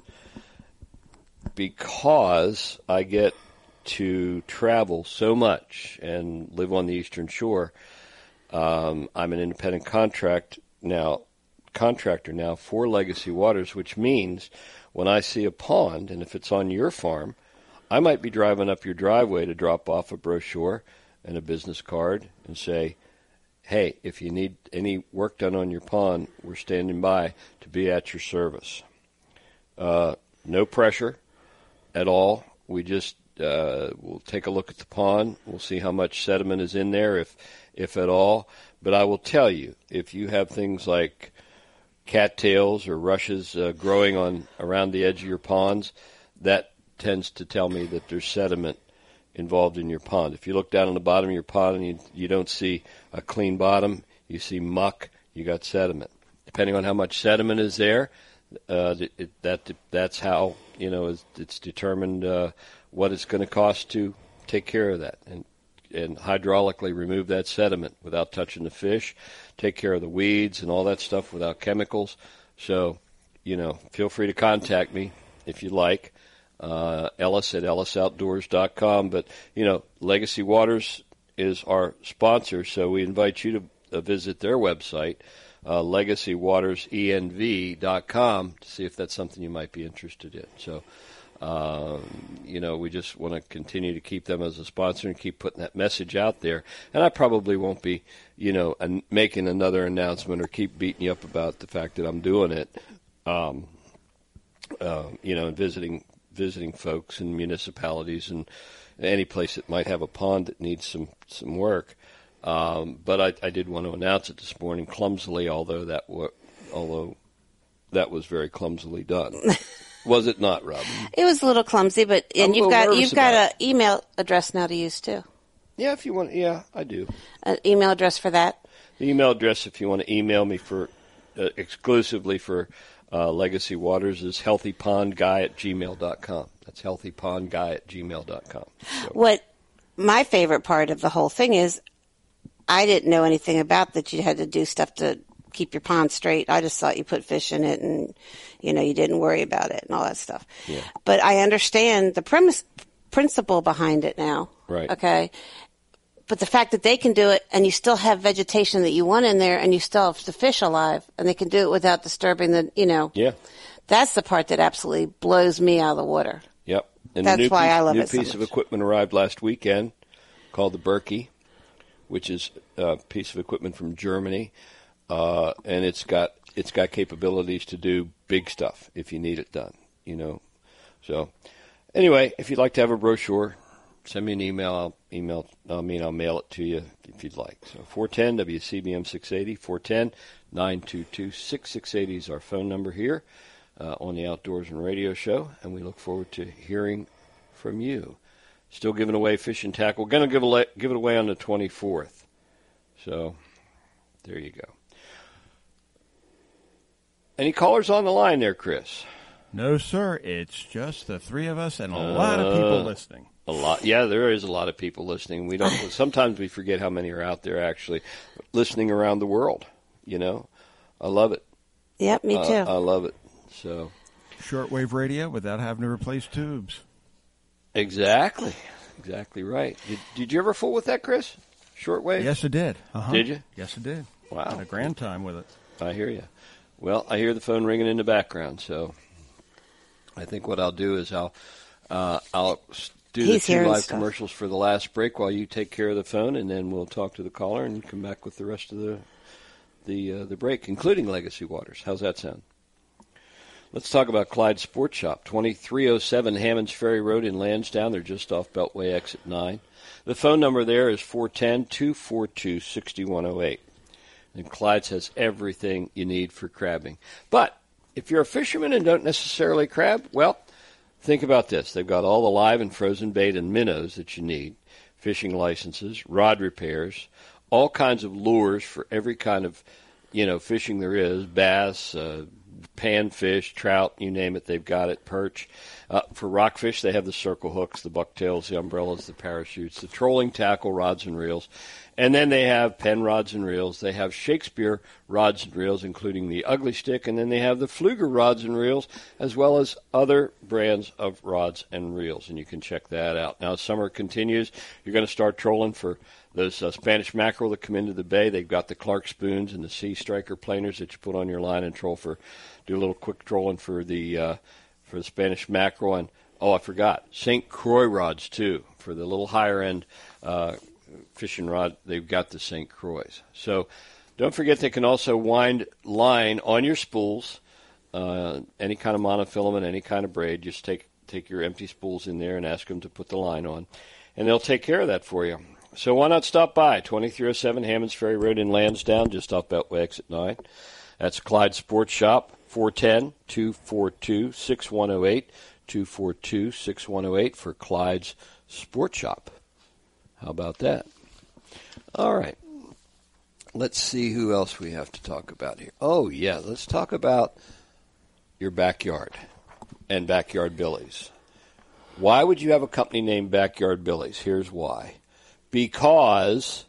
because I get to travel so much and live on the Eastern Shore. Um, I'm an independent contract now, contractor now for Legacy Waters, which means when I see a pond, and if it's on your farm, I might be driving up your driveway to drop off a brochure and a business card and say, hey, if you need any work done on your pond, we're standing by to be at your service. Uh, no pressure at all. We just uh, we'll take a look at the pond. We'll see how much sediment is in there, if if at all. But I will tell you, if you have things like cattails or rushes uh, growing on around the edge of your ponds, that tends to tell me that there's sediment involved in your pond. If you look down on the bottom of your pond and you, you don't see a clean bottom, you see muck, you got sediment. Depending on how much sediment is there, uh, it, that that's how, you know, it's, it's determined uh, what it's going to cost to take care of that and and hydraulically remove that sediment without touching the fish, take care of the weeds and all that stuff without chemicals. So, you know, feel free to contact me if you like. Uh, Ellis at ellis outdoors dot com. But, you know, Legacy Waters is our sponsor, so we invite you to uh, visit their website, uh, legacy waters e n v dot com, to see if that's something you might be interested in. So, um, you know, we just want to continue to keep them as a sponsor and keep putting that message out there. And I probably won't be, you know, an, making another announcement or keep beating you up about the fact that I'm doing it, um, uh, you know, and visiting visiting folks in municipalities and any place that might have a pond that needs some, some work. Um, but I, I did want to announce it this morning clumsily, although that wa- although that was very clumsily done. Was it not, Robin? It was a little clumsy, but and I'm a you've little got nervous you've got about an email address now to use too. Yeah, if you want. Yeah, I do. An email address for that. The email address, if you want to email me for uh, exclusively for uh, Legacy Waters, is healthypondguy at gmail dot com. That's healthypondguy at gmail dot com. So. What my favorite part of the whole thing is, I didn't know anything about that you had to do stuff to keep your pond straight. I just thought you put fish in it and, you know, you didn't worry about it and all that stuff. Yeah. But I understand the premise, principle behind it now. Right. Okay. But the fact that they can do it and you still have vegetation that you want in there and you still have the fish alive and they can do it without disturbing the, you know. Yeah. That's the part that absolutely blows me out of the water. Yep. And That's the new why piece, I love new it so piece of much. equipment arrived last weekend called the Berkey, which is a piece of equipment from Germany. Uh, and it's got it's got capabilities to do big stuff if you need it done, you know. So anyway, if you'd like to have a brochure, send me an email. I'll email. I mean, I'll mail it to you if you'd like. So four ten W C B M six eighty, four ten, nine two two, six six eight zero is our phone number here uh, on the Outdoors and Radio Show, and we look forward to hearing from you. Still giving away fishing tackle. Going to give, give it away on the twenty-fourth. So there you go. Any callers on the line there, Chris? No, sir. It's just the three of us and a uh, lot of people listening. A lot. Yeah, there is a lot of people listening. We don't. Sometimes we forget how many are out there actually listening around the world. You know, I love it. Yep, me too. Uh, I love it. So, shortwave radio without having to replace tubes. Exactly. Exactly right. Did, did you ever fool with that, Chris? Shortwave? Yes, I did. Uh-huh. Did you? Yes, I did. Wow. Had a grand time with it. I hear you. Well, I hear the phone ringing in the background, so I think what I'll do is I'll uh, I'll do He's the two live stuff. commercials for the last break while you take care of the phone, and then we'll talk to the caller and come back with the rest of the the uh, the break, including Legacy Waters. How's that sound? Let's talk about Clyde Sports Shop, twenty-three oh seven Hammonds Ferry Road in Lansdowne. They're just off Beltway exit nine. The phone number there is four one zero, two four two, six one zero eight. And Clyde's has everything you need for crabbing. But if you're a fisherman and don't necessarily crab, well, think about this. They've got all the live and frozen bait and minnows that you need, fishing licenses, rod repairs, all kinds of lures for every kind of, you know, fishing there is, bass, uh, panfish, trout, you name it, they've got it, perch. Uh, for rockfish, they have the circle hooks, the bucktails, the umbrellas, the parachutes, the trolling tackle, rods and reels. And then they have Penn rods and reels. They have Shakespeare rods and reels, including the Ugly Stick. And then they have the Pfluger rods and reels, as well as other brands of rods and reels. And you can check that out. Now, summer continues. You're going to start trolling for those uh, Spanish mackerel that come into the bay. They've got the Clark spoons and the Sea Striker planers that you put on your line and troll for. Do a little quick trolling for the uh, for the Spanish mackerel. And, oh, I forgot, Saint Croix rods, too, for the little higher-end uh fishing rod. They've got the Saint Croix. So don't forget they can also wind line on your spools, uh, any kind of monofilament, any kind of braid. Just take take your empty spools in there and ask them to put the line on, and they'll take care of that for you. So why not stop by twenty-three oh seven Hammonds Ferry Road in Lansdowne, just off Beltway exit nine. That's Clyde Sports Shop, four one zero, two four two, six one zero eight, two four two, six one zero eight for Clyde's Sports Shop. How about that? All right. Let's see who else we have to talk about here. Oh, yeah. Let's talk about your backyard and Backyard Billy's. Why would you have a company named Backyard Billy's? Here's why. Because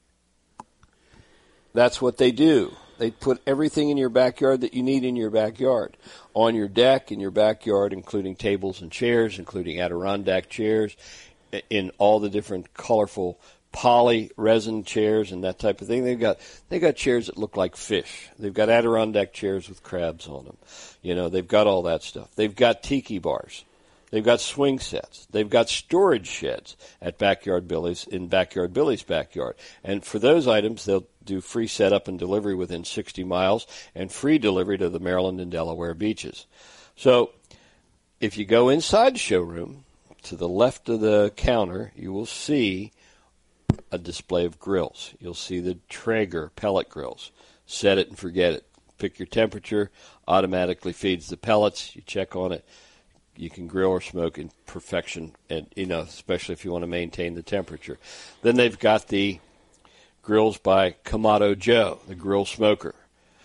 that's what they do. They put everything in your backyard that you need in your backyard. On your deck, in your backyard, including tables and chairs, including Adirondack chairs, in all the different colorful poly resin chairs and that type of thing. They've got they got chairs that look like fish. They've got Adirondack chairs with crabs on them. You know, they've got all that stuff. They've got tiki bars. They've got swing sets. They've got storage sheds at Backyard Billy's in Backyard Billy's backyard. And for those items, they'll do free setup and delivery within sixty miles and free delivery to the Maryland and Delaware beaches. So if you go inside the showroom, to the left of the counter, you will see a display of grills. You'll see the Traeger pellet grills. Set it and forget it. Pick your temperature, automatically feeds the pellets. You check on it. You can grill or smoke in perfection, and you know, especially if you want to maintain the temperature. Then they've got the grills by Kamado Joe, the grill smoker.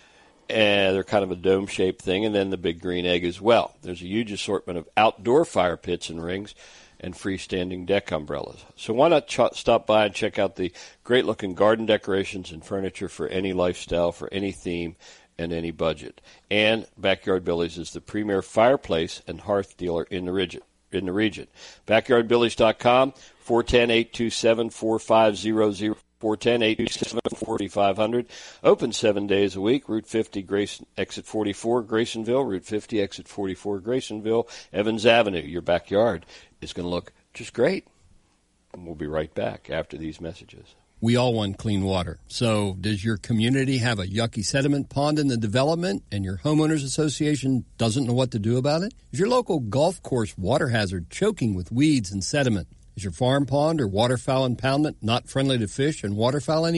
And they're kind of a dome-shaped thing, and then the Big Green Egg as well. There's a huge assortment of outdoor fire pits and rings and freestanding deck umbrellas. So why not ch- stop by and check out the great-looking garden decorations and furniture for any lifestyle, for any theme, and any budget. And Backyard Billy's is the premier fireplace and hearth dealer in the region. In the region. backyard billies dot com, four one zero, eight two seven, four five zero zero. four one zero, eight two seven, four five zero zero. Open seven days a week. Route fifty, Grayson, exit forty-four, Graysonville. Route fifty, exit forty-four, Graysonville. Evans Avenue. Your backyard is going to look just great. And we'll be right back after these messages. We all want clean water. So does your community have a yucky sediment pond in the development and your homeowners association doesn't know what to do about it? Is your local golf course water hazard choking with weeds and sediment? Is your farm pond or waterfowl impoundment not friendly to fish and waterfowl anymore?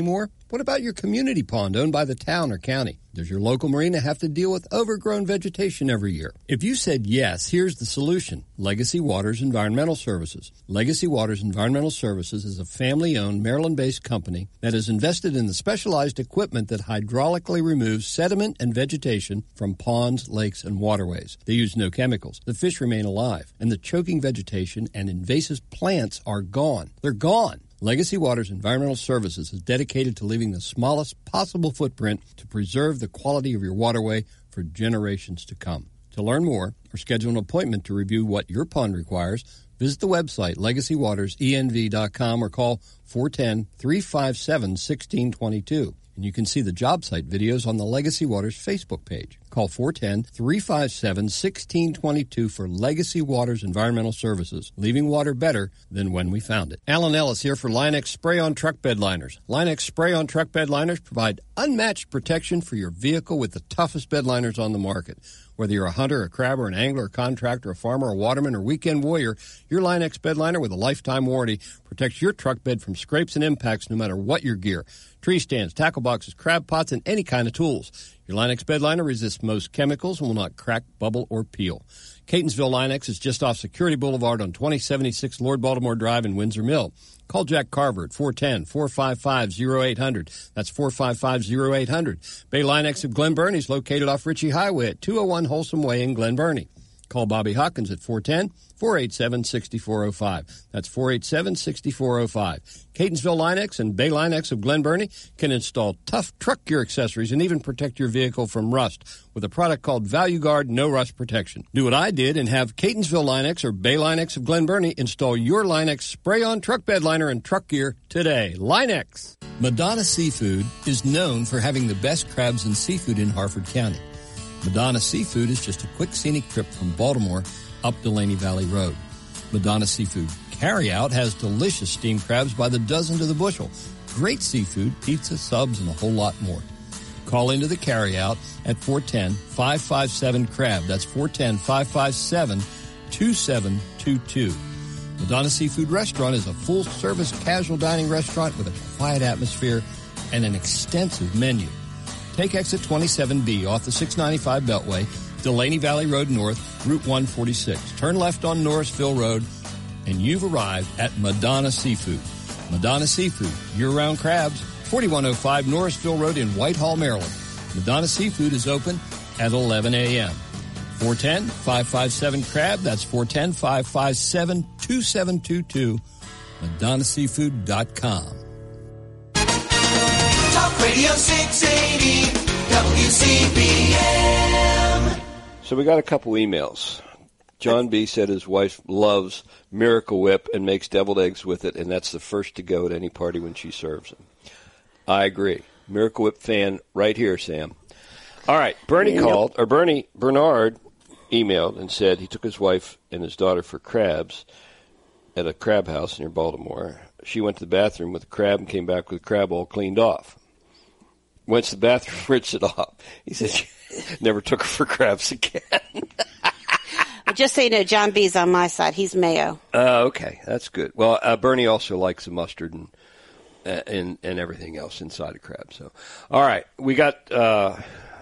What about your community pond owned by the town or county? Does your local marina have to deal with overgrown vegetation every year? If you said yes, here's the solution. Legacy Waters Environmental Services. Legacy Waters Environmental Services is a family-owned Maryland-based company that has invested in the specialized equipment that hydraulically removes sediment and vegetation from ponds, lakes, and waterways. They use no chemicals. The fish remain alive, and the choking vegetation and invasive plants are gone. They're gone. Legacy Waters Environmental Services is dedicated to leaving the smallest possible footprint to preserve the quality of your waterway for generations to come. To learn more or schedule an appointment to review what your pond requires, visit the website legacy waters e n v dot com or call four one zero, three five seven, one six two two. And you can see the job site videos on the Legacy Waters Facebook page. Call four one zero, three five seven, one six two two for Legacy Waters Environmental Services, leaving water better than when we found it. Alan Ellis here for Line-X Spray-On Truck Bed Liners. Line-X Spray-On Truck Bed Liners provide unmatched protection for your vehicle with the toughest bed liners on the market. Whether you're a hunter, a crabber, an angler, a contractor, a farmer, a waterman, or weekend warrior, your Line-X bed liner with a lifetime warranty protects your truck bed from scrapes and impacts no matter what your gear. Tree stands, tackle boxes, crab pots, and any kind of tools. Your Line-X bed liner resists most chemicals and will not crack, bubble, or peel. Catonsville Line-X is just off Security Boulevard on twenty seventy-six Lord Baltimore Drive in Windsor Mill. Call Jack Carver at four one zero, four five five, zero eight zero zero. That's four five five, zero eight zero zero. Bay Line-X of Glen Burnie is located off Ritchie Highway at two oh one Wholesome Way in Glen Burnie. Call Bobby Hawkins at four one zero, four eight seven, six four zero five. That's four eight seven, six four zero five. Catonsville Line-X and Bay Line-X of Glen Burnie can install tough truck gear accessories and even protect your vehicle from rust with a product called Value Guard No Rust Protection. Do what I did and have Catonsville Line-X or Bay Line-X of Glen Burnie install your Line-X spray-on truck bed liner and truck gear today. Line-X. Madonna Seafood is known for having the best crabs and seafood in Harford County. Madonna Seafood is just a quick scenic trip from Baltimore up Delaney Valley Road. Madonna Seafood Carryout has delicious steamed crabs by the dozen to the bushel, great seafood, pizza, subs, and a whole lot more. Call into the Carryout at four one zero, five five seven, crab. That's four one zero, five five seven, two seven two two. Madonna Seafood Restaurant is a full-service casual dining restaurant with a quiet atmosphere and an extensive menu. Take exit twenty-seven B off the six ninety-five Beltway, Delaney Valley Road North, Route one forty-six. Turn left on Norrisville Road, and you've arrived at Madonna Seafood. Madonna Seafood, year-round crabs, forty-one oh five Norrisville Road in Whitehall, Maryland. Madonna Seafood is open at eleven a.m. four one zero, five five seven, crab. That's four one zero, five five seven, two seven two two. Madonna Seafood dot com. Talk Radio six eighty, W C B M. So we got a couple emails. John B. said his wife loves Miracle Whip and makes deviled eggs with it, and that's the first to go at any party when she serves them. I agree. Miracle Whip fan right here, Sam. All right, Bernie yep. called, or Bernie Bernard emailed and said he took his wife and his daughter for crabs at a crab house near Baltimore. She went to the bathroom with a crab and came back with the crab all cleaned off. Went to the bathroom, rinsed it off. He said she never took her for crabs again. Just so you know, John B's on my side. He's mayo. Uh, okay, that's good. Well, uh, Bernie also likes the mustard and, uh, and and everything else inside a crab. So, all right, we got, uh,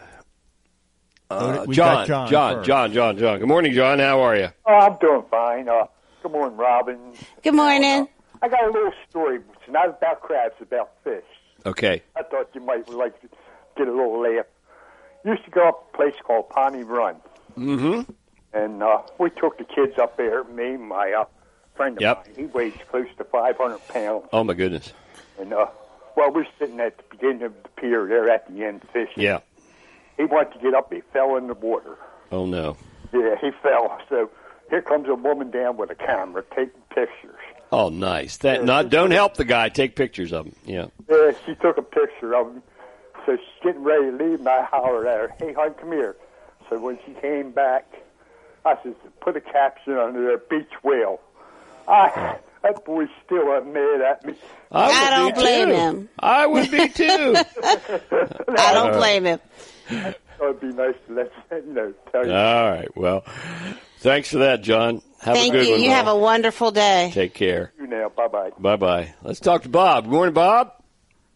uh, we John, got John, John, John, John, John. Good morning, John. How are you? Oh, I'm doing fine. Uh, good morning, Robin. Good morning. Uh, I got a little story. It's not about crabs, it's about fish. Okay. I thought you might like to get a little laugh. Used to go up a place called Pawnee Run. Mm-hmm. And uh, we took the kids up there, me and my uh, friend of yep. mine. He weighs close to five hundred pounds. Oh, my goodness. And, uh, well, we're sitting at the beginning of the pier there at the end fishing. Yeah. He wanted to get up. He fell in the water. Oh, no. Yeah, he fell. So here comes a woman down with a camera taking pictures. Oh, nice. That not Don't help the guy. Take pictures of him. Yeah. Yeah, she took a picture of him. So she's getting ready to leave, and I hollered at her, "Hey, hon, come here." So when she came back, I said, put a caption under there, beach whale. I, that boy's still mad at me. I, I don't blame too. him. I would be too. I don't blame him. It would be nice to let you know. Tell you. All right. Well, thanks for that, John. Have Thank a good you. one. You Bob. have a wonderful day. Take care. You now. Bye bye. Bye bye. Let's talk to Bob. Good morning, Bob.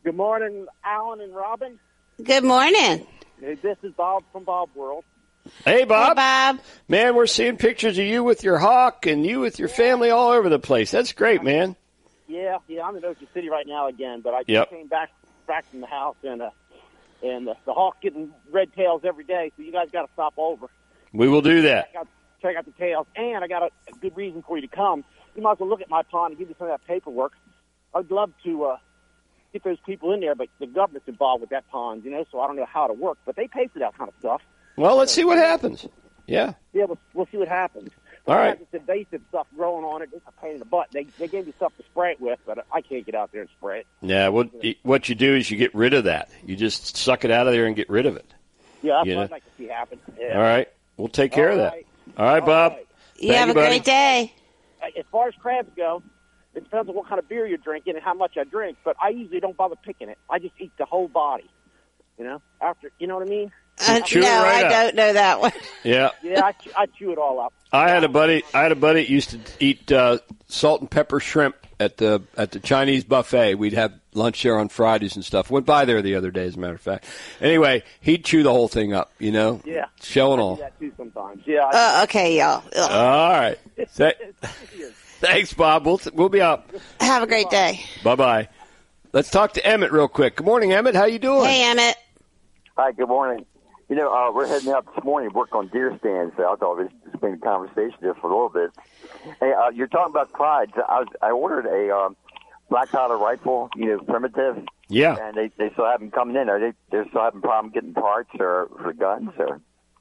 Good morning, Alan and Robin. Good morning. Hey, this is Bob from Bob World. Hey, Bob. Hey, Bob. Man, we're seeing pictures of you with your hawk and you with your family all over the place. That's great, man. Yeah, yeah, I'm in Ocean City right now again, but I just Yep. came back back from the house, and uh, and uh, the hawk getting red tails every day, so you guys got to stop over. We will do that. Check out, check out the tails, and I got a, a good reason for you to come. You might as well look at my pond and give me some of that paperwork. I'd love to uh, get those people in there, but the government's involved with that pond, you know, so I don't know how to work, but they pay for that kind of stuff. Well, let's see what happens. Yeah. Yeah, we'll, we'll see what happens. All right. This invasive stuff growing on it, it's a pain in the butt. They they gave me stuff to spray it with, but I can't get out there and spray it. Yeah, what what you do is you get rid of that. You just suck it out of there and get rid of it. Yeah, that's You what know? I'd like to see happen. Yeah. All right. We'll take care All of that. right. All right, Bob. You Thank have a buddy. great day. As far as crabs go, it depends on what kind of beer you're drinking and how much I drink, but I usually don't bother picking it. I just eat the whole body, you know, after, you know what I mean? Uh, Chew it no, right I up. don't know that one. Yeah. Yeah, I, chew- I chew it all up. I had a buddy. I had a buddy that used to eat uh, salt and pepper shrimp at the at the Chinese buffet. We'd have lunch there on Fridays and stuff. Went by there the other day, as a matter of fact. Anyway, he'd chew the whole thing up. You know, Yeah. shell and I all. do that too sometimes. Yeah. I, Uh, okay, y'all. Ugh. All right. Th- Thanks, Bob. We'll we'll be up. Have a great day. Bye bye. Let's talk to Emmett real quick. Good morning, Emmett. How you doing? Hey, Emmett. Hi, good morning. You know, uh, we're heading out this morning to work on deer stands. So I thought it's been a conversation just for a little bit. Hey, uh, you're talking about Clydes. I was I ordered a um, black powder rifle, you know, primitive. Yeah. And they they still haven't come in. Are they they're still having problem getting parts or for guns or?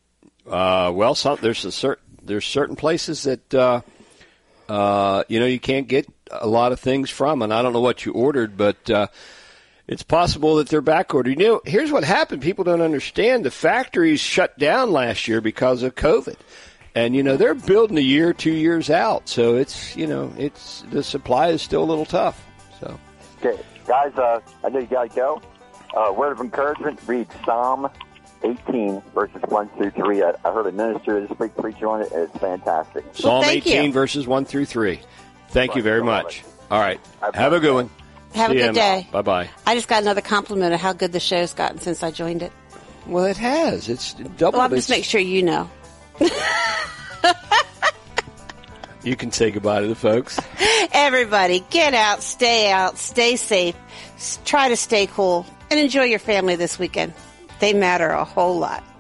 Uh, well, some, there's a certain there's certain places that uh, uh, you know you can't get a lot of things from, and I don't know what you ordered, but uh, it's possible that they're back ordered. You know, here's what happened. People don't understand. The factories shut down last year because of COVID, and you know they're building a year, two years out. So it's you know it's the supply is still a little tough. So Okay, guys, uh, I know you got to go. Uh, word of encouragement: read Psalm eighteen, verses one through three. I, I heard a minister this week preaching on it, and it's fantastic. Psalm eighteen, verses one through three. Thank you very much. All right, have a good one. Have a See you, good Emma. day. Bye bye. I just got another compliment of how good the show's gotten since I joined it. Well, it has. It's doubled. Well, I'll just its- make sure you know. You can say goodbye to the folks. Everybody, get out, stay out, stay safe, s- try to stay cool, and enjoy your family this weekend. They matter a whole lot.